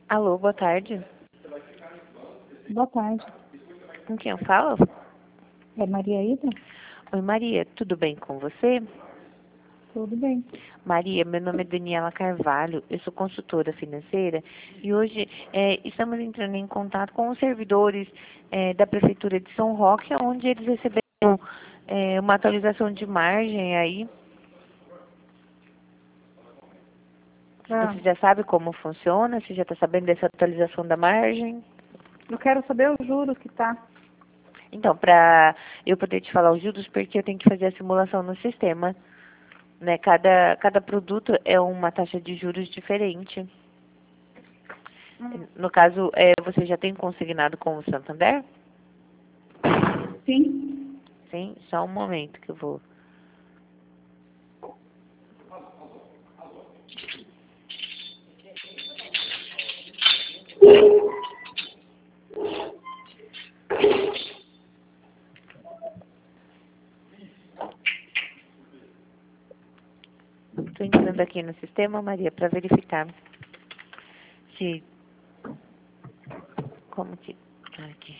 Alô, boa tarde. Boa tarde. Com quem eu falo? É Maria Ida? Oi, Maria, tudo bem com você? Tudo bem. Maria, meu nome é Daniela Carvalho, eu sou consultora financeira e hoje estamos entrando em contato com os servidores da Prefeitura de São Roque, onde eles receberam uma atualização de margem aí. Ah, Você já sabe como funciona? Você já está sabendo dessa atualização da margem? eu quero saber os juros que tá. Então, para eu poder te falar os juros, porque eu tenho que fazer a simulação no sistema, né? Cada produto é uma taxa de juros diferente. No caso, você já tem consignado com o Santander? Sim. Sim? Só um momento que eu vou. Estou entrando aqui no sistema, Maria, para verificar se... Como que... Aqui.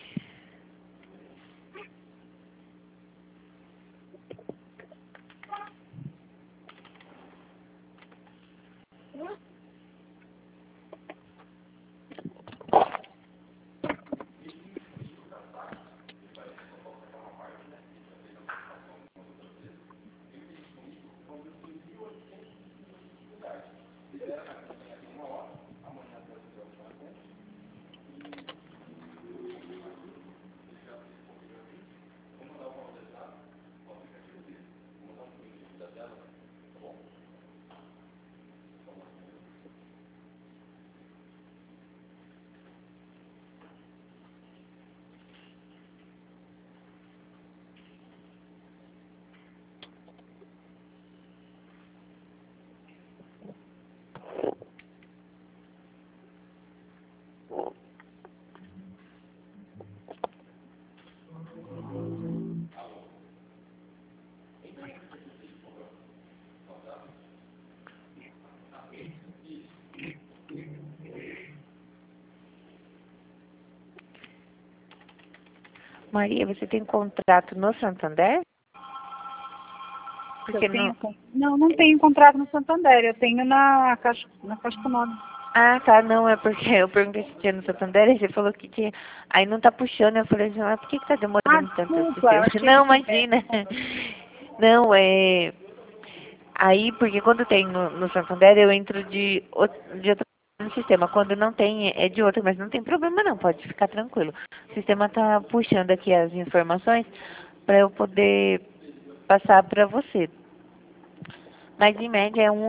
Maria, você tem contrato no Santander? Porque Eu tenho... Não tenho contrato no Santander. Eu tenho na Caixa Econômica. Ah, tá, não, é porque eu perguntei se tinha no Santander e você falou que tinha. Aí não tá puxando, eu falei assim, por que tá Ah, demorando tanto o desculpa. Eu sistema? achei Não, que... imagina. Não, Aí, porque quando tem no Santander, eu entro de outro no sistema. Quando não tem, é de outro, mas não tem problema não, pode ficar tranquilo. O sistema tá puxando aqui as informações para eu poder passar para você. Mas em média é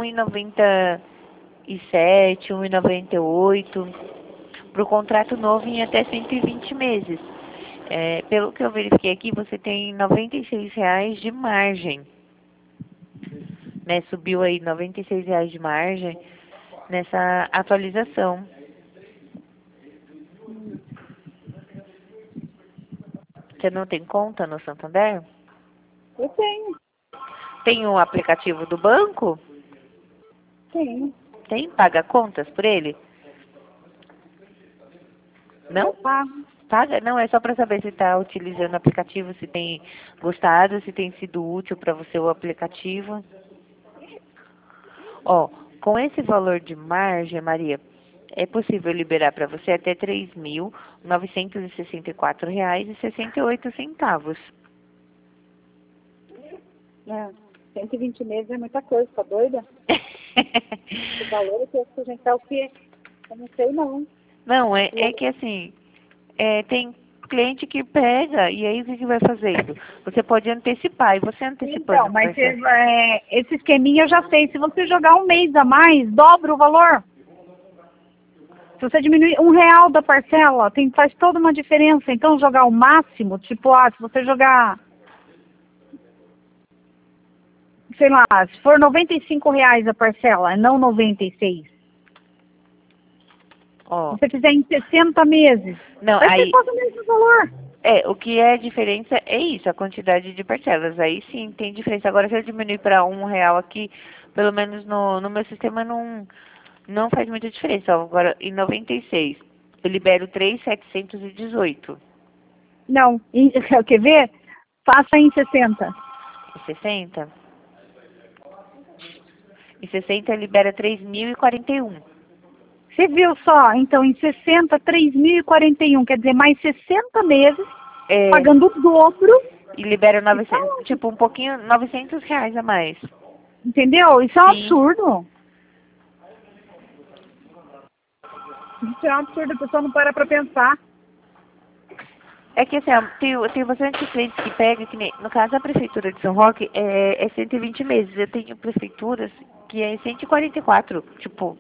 1,97, 1,98. Para o contrato novo em até 120 meses. Pelo que eu verifiquei aqui, você tem R$ 96 de margem. Né? Subiu aí R$ 96 de margem nessa atualização. Você não tem conta no Santander? Eu tenho. Tem o aplicativo do banco? Tenho. Tem? Paga contas por ele? Eu Não? pago. Paga? Não, é só para saber se está utilizando o aplicativo, se tem gostado, se tem sido útil para você o aplicativo. Ó, com esse valor de margem, Maria, é possível liberar para você até R$ 3.964,68. É. 120 meses é muita coisa, tá doida? O valor é que eu sustentar o quê? Eu não sei, não. Não, é que assim, tem cliente que pega e aí o que que vai fazendo? Você pode antecipar e você antecipando Então, mas vai ser. esse esqueminha eu já sei. Se você jogar um mês a mais, dobra o valor. Se você diminuir R$ 1 da parcela, faz toda uma diferença. Então, jogar o máximo, tipo, se você jogar, sei lá, se for R$ 95 a parcela, não 96. Ó, Se você fizer em 60 meses, não, vai ser aí quase o mesmo valor. o que é a diferença é isso, a quantidade de parcelas. Aí sim tem diferença. Agora se eu diminuir para R$ 1 aqui, pelo menos no meu sistema Não faz muita diferença. Ó, agora, em 96, eu libero 3.718. Não, quer ver? Faça em 60. Em 60? Em 60 libera 3.041. Você viu só? Então, em 60, 3.041, quer dizer, mais 60 meses, É, pagando o dobro. e libera Isso é 900, tipo, um pouquinho, R$ 900 a mais. Entendeu? Isso é um Sim. absurdo. Isso é um absurdo, a pessoa não para pra pensar. É que assim, ó, tem bastante clientes que pegam, que nem, no caso da prefeitura de São Roque, é 120 meses. Eu tenho prefeituras que é 144, tipo,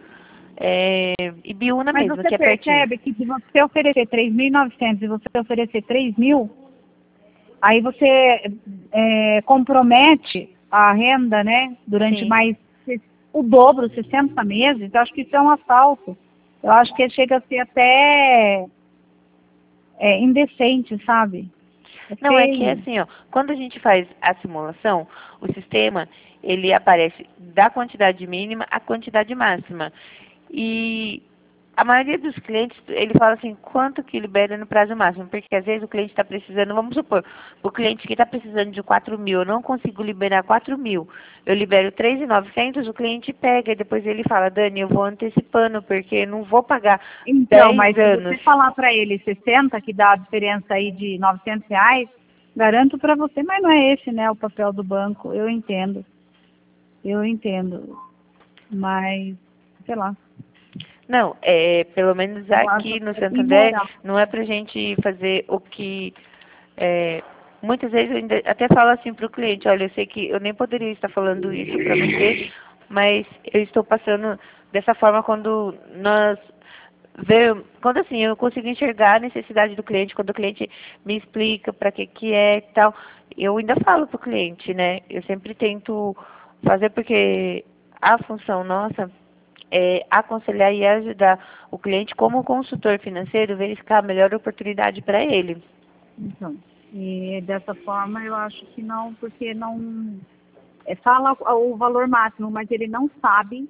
Ibiúna Mas mesmo, você que é pertinho. percebe que se você oferecer 3.900 e você oferecer 3.000, aí você compromete a renda, né, durante Sim. mais o dobro, 60 meses. Eu acho que isso é um assalto. Eu acho que chega a ser até indecente, sabe? É Não, é que é feio. assim, ó, quando a gente faz a simulação, o sistema, ele aparece da quantidade mínima à quantidade máxima. E a maioria dos clientes, ele fala assim, quanto que libera no prazo máximo? Porque às vezes o cliente está precisando, vamos supor, o cliente que está precisando de 4.000, eu não consigo liberar 4.000, eu libero 3.900, o cliente pega e depois ele fala, Dani, eu vou antecipando, porque não vou pagar Então, 10 mas se você anos. falar para ele 60, que dá a diferença aí de R$ 900, garanto para você, mas não é esse, né, o papel do banco. Eu entendo, mas, sei lá, Não, pelo menos eu acho aqui no que é Santander, imoral. não é pra gente fazer o que. é, Muitas vezes eu ainda até falo assim pro cliente, olha, eu sei que eu nem poderia estar falando isso pra você, mas eu estou passando dessa forma quando nós quando assim, eu consigo enxergar a necessidade do cliente, quando o cliente me explica para que é e tal, eu ainda falo pro cliente, né? Eu sempre tento fazer porque a função nossa é aconselhar e ajudar o cliente como consultor financeiro, verificar a melhor oportunidade para ele. Então, e dessa forma eu acho que não, porque não fala o valor máximo, mas ele não sabe,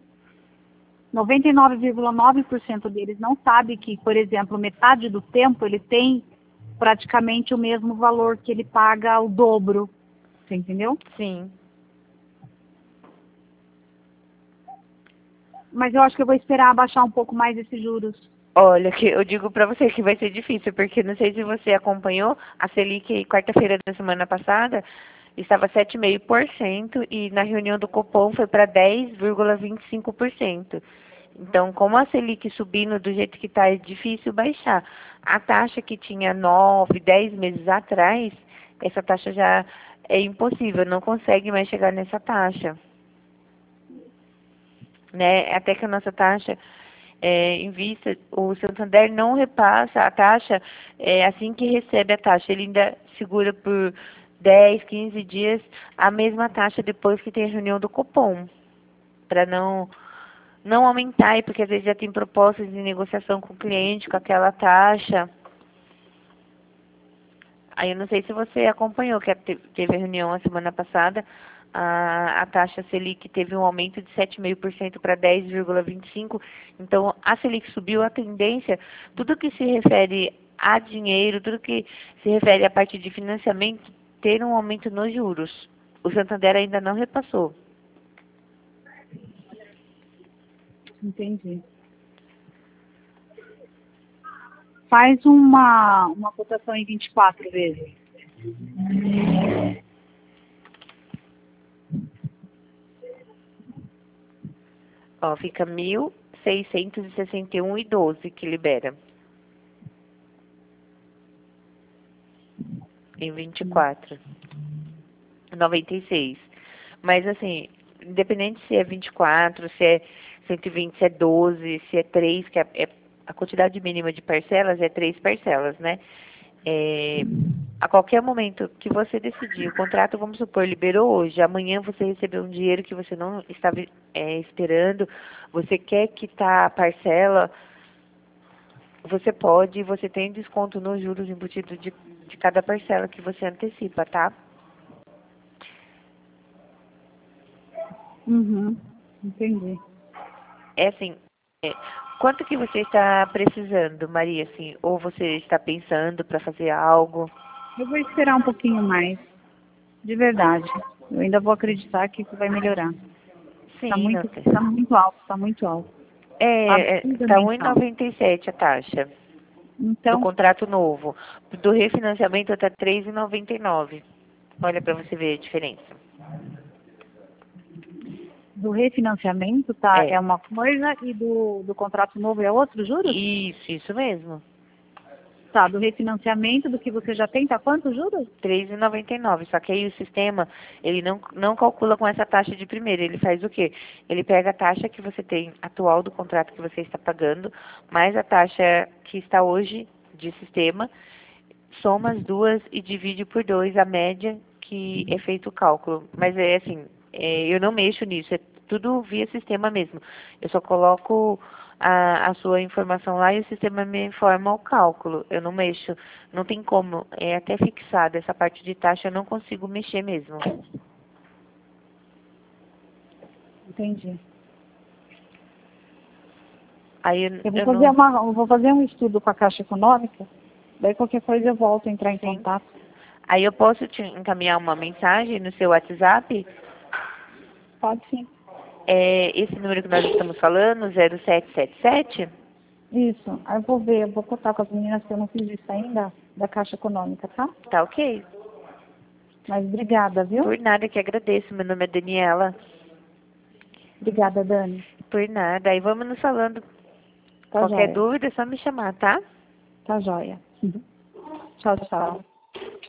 99,9% deles não sabe que, por exemplo, metade do tempo ele tem praticamente o mesmo valor que ele paga o dobro, você entendeu? Sim. Mas eu acho que eu vou esperar abaixar um pouco mais esses juros. Olha, que eu digo para você que vai ser difícil, porque não sei se você acompanhou, a Selic, quarta-feira da semana passada, estava 7,5% e na reunião do Copom foi para 10,25%. Então, como a Selic subindo do jeito que está, é difícil baixar. A taxa que tinha 9, 10 meses atrás, essa taxa já é impossível, não consegue mais chegar nessa taxa, né? Até que a nossa taxa em vista, o Santander não repassa a taxa assim que recebe a taxa. Ele ainda segura por 10, 15 dias a mesma taxa depois que tem a reunião do Copom, para não aumentar, porque às vezes já tem propostas de negociação com o cliente com aquela taxa. Aí eu não sei se você acompanhou, que teve a reunião a semana passada, a taxa Selic teve um aumento de 7,5% para 10,25%. Então, a Selic subiu, a tendência, tudo que se refere a dinheiro, tudo que se refere à parte de financiamento, ter um aumento nos juros. O Santander ainda não repassou. Entendi. Faz uma cotação em 24 vezes. Ó, fica 1.661,12 que libera em 24. 96. Mas assim, independente se é 24, se é 120, se é 12, se é 3, que a quantidade mínima de parcelas é 3 parcelas, né? É, a qualquer momento que você decidir, o contrato, vamos supor, liberou hoje, amanhã você recebeu um dinheiro que você não estava esperando, você quer quitar a parcela, você pode, você tem desconto nos juros embutidos de cada parcela que você antecipa, tá? Uhum, entendi. É assim, é, quanto que você está precisando, Maria, assim, ou você está pensando para fazer algo? Eu vou esperar um pouquinho mais, de verdade. Eu ainda vou acreditar que isso vai melhorar. Sim, não tem. Tá muito alto, tá muito alto. Tá Absurdamente alto. 1,97 a taxa do Então, contrato novo. Do refinanciamento tá 3,99. Olha para você ver a diferença. do refinanciamento tá, É, é uma coisa e do contrato novo é outro, juros? isso mesmo. Tá, do refinanciamento do que você já tem, tá quanto juros? 3,99. Só que aí o sistema, ele não calcula com essa taxa de primeiro. Ele faz o quê? Ele pega a taxa que você tem atual do contrato que você está pagando, mais a taxa que está hoje de sistema, soma as duas e divide por 2 a média que é feito o cálculo. Mas é assim, eu não mexo nisso, é tudo via sistema mesmo. Eu só coloco a sua informação lá e o sistema me informa o cálculo. Eu não mexo, não tem como, é até fixado. Essa parte de taxa eu não consigo mexer mesmo. Entendi. Aí eu não. Eu vou fazer um estudo com a Caixa Econômica, daí qualquer coisa eu volto a entrar em Sim. contato. Aí eu posso te encaminhar uma mensagem no seu WhatsApp? Pode sim. É esse número que nós estamos falando, 0777? Isso. Aí eu vou ver, eu vou contar com as meninas que eu não fiz isso ainda, da Caixa Econômica, tá? Tá ok. Mas obrigada, viu? Por nada que agradeço. Meu nome é Daniela. Obrigada, Dani. Por nada. Aí vamos nos falando. Tá Qualquer joia. dúvida é só me chamar, tá? Tá joia. Tchau, tchau.